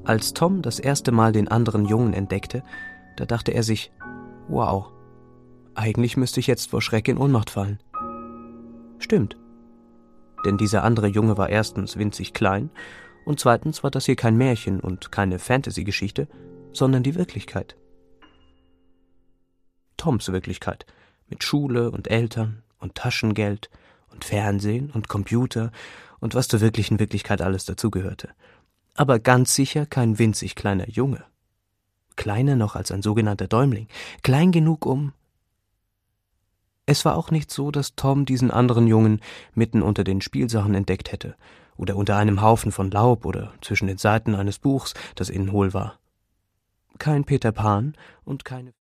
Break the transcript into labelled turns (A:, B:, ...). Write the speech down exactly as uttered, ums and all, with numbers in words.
A: Als Tom das erste Mal den anderen Jungen entdeckte, da dachte er sich, wow, eigentlich müsste ich jetzt vor Schreck in Ohnmacht fallen. Stimmt. Denn dieser andere Junge war erstens winzig klein und zweitens war das hier kein Märchen und keine Fantasy-Geschichte, sondern die Wirklichkeit. Toms Wirklichkeit, mit Schule und Eltern und Taschengeld und Fernsehen und Computer und was zur wirklichen Wirklichkeit alles dazugehörte. Aber ganz sicher kein winzig kleiner Junge. Kleiner noch als ein sogenannter Däumling, klein genug um... Es war auch nicht so, dass Tom diesen anderen Jungen mitten unter den Spielsachen entdeckt hätte oder unter einem Haufen von Laub oder zwischen den Seiten eines Buchs, das innen hohl war. Kein Peter Pan und keine